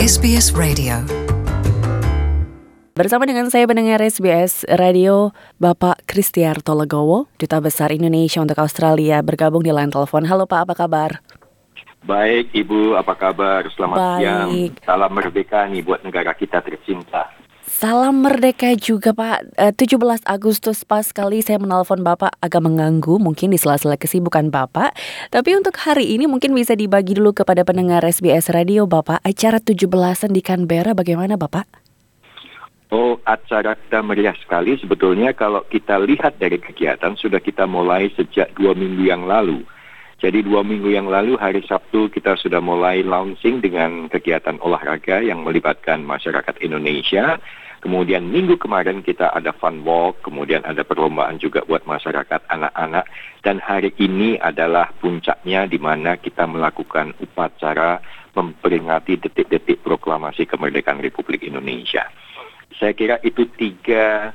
SBS Radio. Bersama dengan saya pendengar SBS Radio, Bapak Kristiarto Legowo, Duta Besar Indonesia untuk Australia, bergabung di line telepon. Halo Pak, apa kabar? Baik Ibu, apa kabar? Selamat siang. Salam merdeka nih buat negara kita tercinta. Salam merdeka juga Pak. 17 Agustus pas sekali saya menelpon Bapak, agak mengganggu mungkin di sela-sela kesibukan Bapak. Tapi untuk hari ini mungkin bisa dibagi dulu kepada pendengar SBS Radio Bapak. Acara 17-an di Canberra bagaimana Bapak? Oh, acara kita meriah sekali. Sebetulnya kalau kita lihat dari kegiatan sudah kita mulai sejak 2 minggu yang lalu. Jadi 2 minggu yang lalu hari Sabtu kita sudah mulai launching dengan kegiatan olahraga yang melibatkan masyarakat Indonesia. Kemudian minggu kemarin kita ada fun walk, kemudian ada perlombaan juga buat masyarakat anak-anak. Dan hari ini adalah puncaknya di mana kita melakukan upacara memperingati detik-detik proklamasi kemerdekaan Republik Indonesia. Saya kira itu 3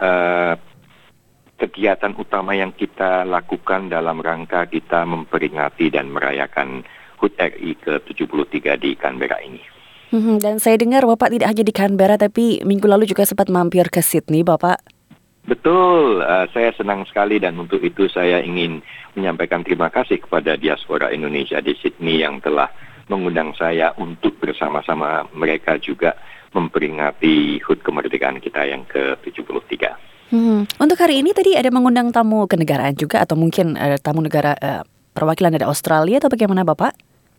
kegiatan utama yang kita lakukan dalam rangka kita memperingati dan merayakan HUT RI ke-73 di Canberra ini. Dan saya dengar Bapak tidak hanya di Canberra tapi minggu lalu juga sempat mampir ke Sydney Bapak. Betul, saya senang sekali dan untuk itu saya ingin menyampaikan terima kasih kepada diaspora Indonesia di Sydney yang telah mengundang saya untuk bersama-sama mereka juga memperingati HUT kemerdekaan kita yang ke-73. Untuk hari ini tadi ada mengundang tamu kenegaraan juga atau mungkin tamu negara perwakilan dari Australia atau bagaimana Bapak?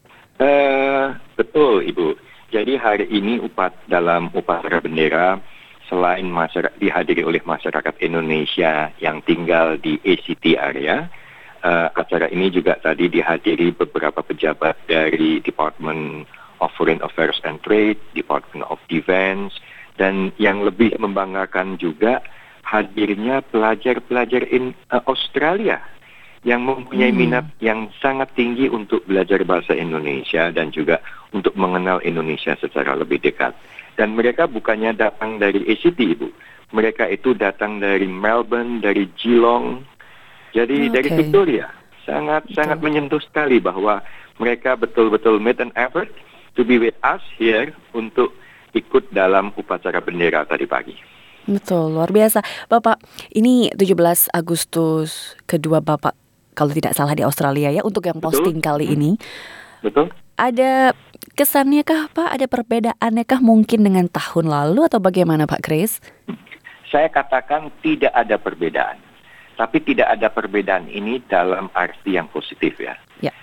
Betul Ibu. Jadi hari ini dalam upacara bendera selain dihadiri oleh masyarakat Indonesia yang tinggal di ACT area, acara ini juga tadi dihadiri beberapa pejabat dari Department of Foreign Affairs and Trade, Department of Defense, dan yang lebih membanggakan juga hadirnya pelajar-pelajar Australia yang mempunyai minat yang sangat tinggi untuk belajar bahasa Indonesia dan juga untuk mengenal Indonesia secara lebih dekat. Dan mereka bukannya datang dari ACT, Ibu. Mereka itu datang dari Melbourne, dari Geelong, jadi dari Victoria. Sangat menyentuh sekali bahwa mereka betul-betul made an effort to be with us here untuk ikut dalam upacara bendera tadi pagi. Betul, luar biasa. Bapak, ini 17 Agustus kedua Bapak, kalau tidak salah di Australia ya, untuk yang posting kali ini. Betul. Ada kesannya kah Pak? Ada perbedaannya kah mungkin dengan tahun lalu atau bagaimana Pak Chris? Saya katakan tidak ada perbedaan. Tapi tidak ada perbedaan ini dalam arti yang positif ya.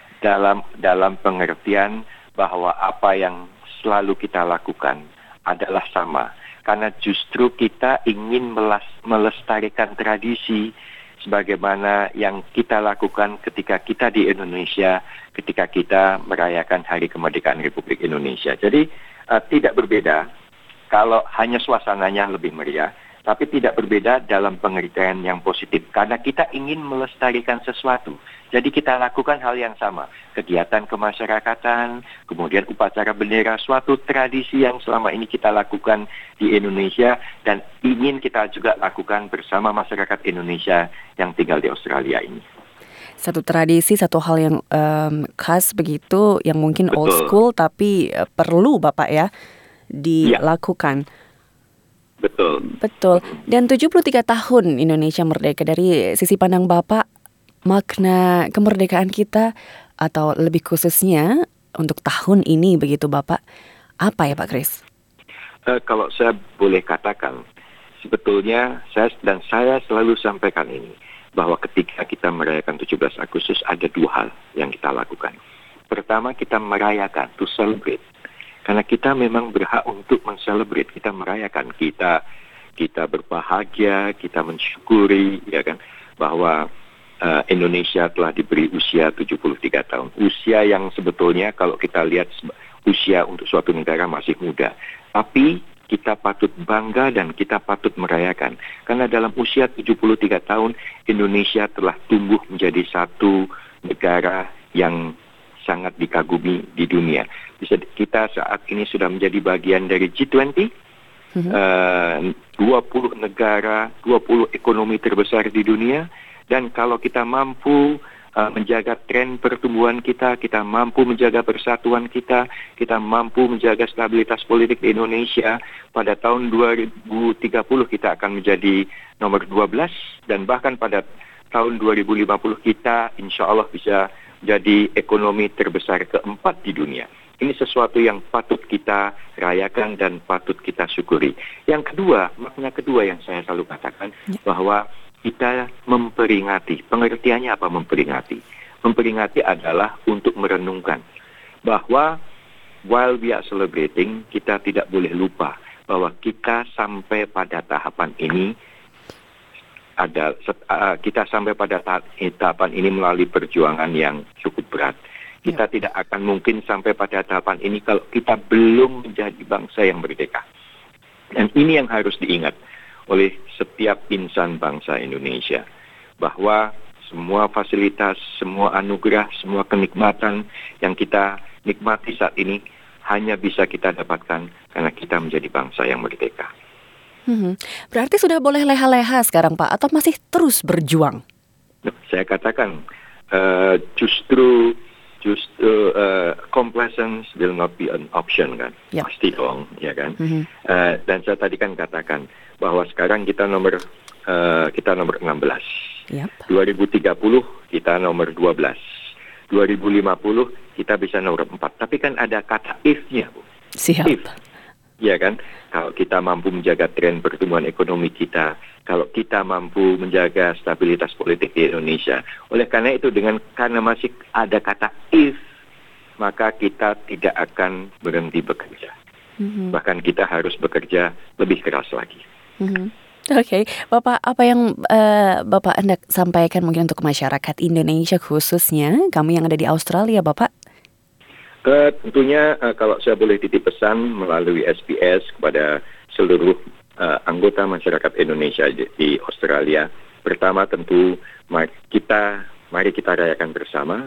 Dalam pengertian bahwa apa yang selalu kita lakukan adalah sama. Karena justru kita ingin melestarikan tradisi sebagaimana yang kita lakukan ketika kita di Indonesia, ketika kita merayakan Hari Kemerdekaan Republik Indonesia. Jadi tidak berbeda kalau hanya suasananya lebih meriah, tapi tidak berbeda dalam pengertian yang positif. Karena kita ingin melestarikan sesuatu. Jadi kita lakukan hal yang sama. Kegiatan kemasyarakatan, kemudian upacara bendera, suatu tradisi yang selama ini kita lakukan di Indonesia dan ingin kita juga lakukan bersama masyarakat Indonesia yang tinggal di Australia ini. Satu tradisi, satu hal yang khas begitu, yang mungkin old school tapi perlu Bapak ya dilakukan. Betul. Dan 73 tahun Indonesia merdeka, dari sisi pandang Bapak, makna kemerdekaan kita atau lebih khususnya untuk tahun ini begitu Bapak, apa ya Pak Chris? Kalau saya boleh katakan, sebetulnya saya selalu sampaikan ini, bahwa ketika kita merayakan 17 Agustus ada 2 hal yang kita lakukan. Pertama, kita merayakan, to celebrate. Karena kita memang berhak untuk men-celebrate, kita merayakan, kita berbahagia, kita mensyukuri, ya kan, bahwa Indonesia telah diberi usia 73 tahun. Usia yang sebetulnya kalau kita lihat usia untuk suatu negara masih muda. Tapi kita patut bangga dan kita patut merayakan. Karena dalam usia 73 tahun, Indonesia telah tumbuh menjadi satu negara yang sangat dikagumi di dunia. Kita saat ini sudah menjadi bagian dari G20, 20 negara, 20 ekonomi terbesar di dunia. Dan kalau kita mampu menjaga tren pertumbuhan kita mampu menjaga persatuan kita mampu menjaga stabilitas politik di Indonesia. Pada tahun 2030 kita akan menjadi nomor 12 dan bahkan pada tahun 2050 kita insya Allah bisa jadi ekonomi terbesar keempat di dunia. Ini sesuatu yang patut kita rayakan dan patut kita syukuri. Yang kedua, makna kedua yang saya selalu katakan, bahwa kita memperingati. Pengertiannya apa memperingati? Memperingati adalah untuk merenungkan bahwa while we are celebrating, kita tidak boleh lupa bahwa kita sampai pada tahapan ini tahapan ini melalui perjuangan yang cukup berat. Kita tidak akan mungkin sampai pada tahapan ini kalau kita belum menjadi bangsa yang merdeka. Dan ini yang harus diingat oleh setiap insan bangsa Indonesia. Bahwa semua fasilitas, semua anugerah, semua kenikmatan yang kita nikmati saat ini hanya bisa kita dapatkan karena kita menjadi bangsa yang merdeka. Berarti sudah boleh leha-leha sekarang Pak, atau masih terus berjuang? Saya katakan justru complacence will not be an option kan, pasti dong, ya kan. Dan saya tadi kan katakan bahwa sekarang kita nomor 16, 2030 kita nomor 12, 2050 kita bisa nomor 4. Tapi kan ada kata if-nya, Bu. Siap. If, ya kan. Kalau kita mampu menjaga tren pertumbuhan ekonomi kita, kalau kita mampu menjaga stabilitas politik di Indonesia. Oleh karena itu, karena masih ada kata if, maka kita tidak akan berhenti bekerja. Bahkan kita harus bekerja lebih keras lagi. Oke, Bapak, apa yang Bapak hendak sampaikan mungkin untuk masyarakat Indonesia khususnya, kami yang ada di Australia, Bapak? Tentunya kalau saya boleh titip pesan melalui SBS kepada seluruh anggota masyarakat Indonesia di Australia. Pertama tentu mari kita rayakan bersama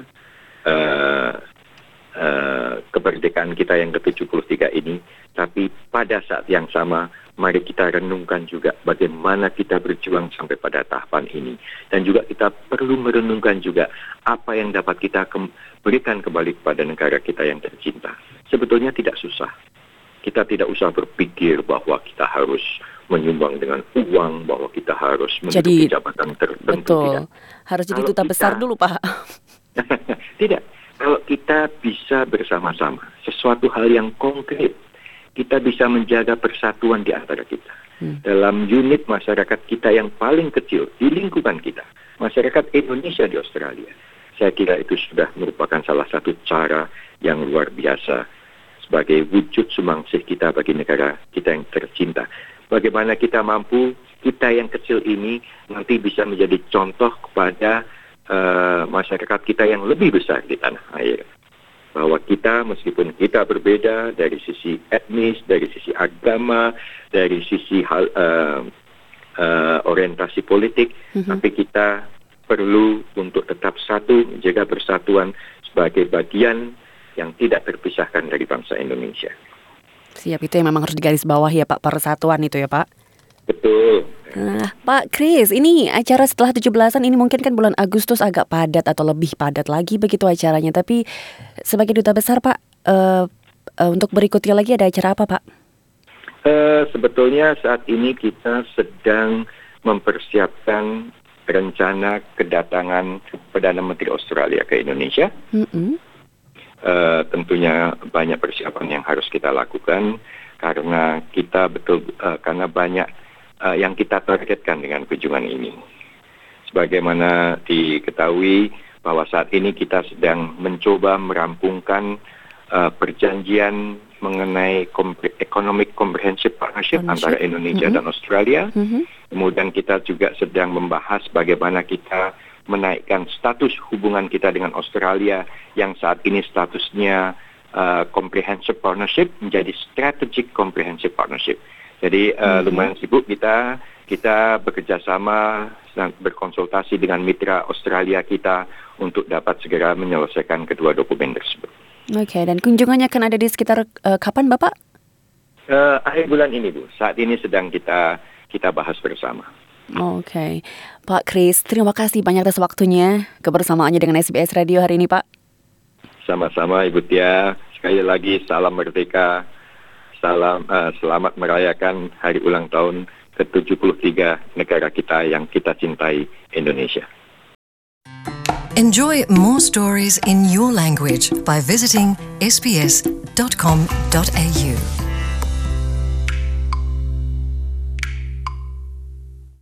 kemerdekaan kita yang ke-73 ini. Tapi pada saat yang sama mari kita renungkan juga bagaimana kita berjuang sampai pada tahapan ini. Dan juga kita perlu merenungkan juga apa yang dapat kita berikan kembali kepada negara kita yang tercinta. Sebetulnya tidak susah. Kita tidak usah berpikir bahwa kita harus menyumbang dengan uang, bahwa kita harus menduduki jabatan tertentu. Betul. Tidak. Harus jadi duta besar dulu, Pak. Tidak. Kalau kita bisa bersama-sama, sesuatu hal yang konkret, kita bisa menjaga persatuan di antara kita. Dalam unit masyarakat kita yang paling kecil, di lingkungan kita, masyarakat Indonesia di Australia. Saya kira itu sudah merupakan salah satu cara yang luar biasa sebagai wujud sumbangsi kita bagi negara kita yang tercinta. Bagaimana kita mampu, kita yang kecil ini nanti bisa menjadi contoh kepada masyarakat kita yang lebih besar di tanah air. Bahwa kita meskipun kita berbeda dari sisi etnis, dari sisi agama, dari sisi orientasi politik, tapi kita perlu untuk tetap satu, menjaga persatuan sebagai bagian yang tidak terpisahkan dari bangsa Indonesia. Siap, itu yang memang harus digarisbawahi ya Pak, persatuan itu ya Pak. Betul. Nah, Pak Kris, ini acara setelah 17-an ini mungkin kan bulan Agustus agak padat atau lebih padat lagi begitu acaranya. Tapi sebagai duta besar Pak, untuk berikutnya lagi ada acara apa Pak? Sebetulnya saat ini kita sedang mempersiapkan rencana kedatangan Perdana Menteri Australia ke Indonesia. Tentunya banyak persiapan yang harus kita lakukan karena karena banyak yang kita targetkan dengan kunjungan ini. Sebagaimana diketahui bahwa saat ini kita sedang mencoba merampungkan perjanjian mengenai Economic Comprehensive Partnership antara Indonesia dan Australia. Kemudian kita juga sedang membahas bagaimana kita menaikkan status hubungan kita dengan Australia yang saat ini statusnya Comprehensive Partnership menjadi Strategic Comprehensive Partnership. Jadi lumayan sibuk kita bekerja sama, berkonsultasi dengan mitra Australia kita untuk dapat segera menyelesaikan kedua dokumen tersebut. Oke, dan kunjungannya akan ada di sekitar kapan Bapak? Akhir bulan ini Bu, saat ini sedang kita bahas bersama. Oke. Pak Kris, terima kasih banyak atas waktunya kebersamaannya dengan SBS Radio hari ini, Pak. Sama-sama Ibu Tia. Sekali lagi salam merdeka. Selamat merayakan hari ulang tahun ke-73 negara kita yang kita cintai, Indonesia. Enjoy more stories in your language by visiting sbs.com.au.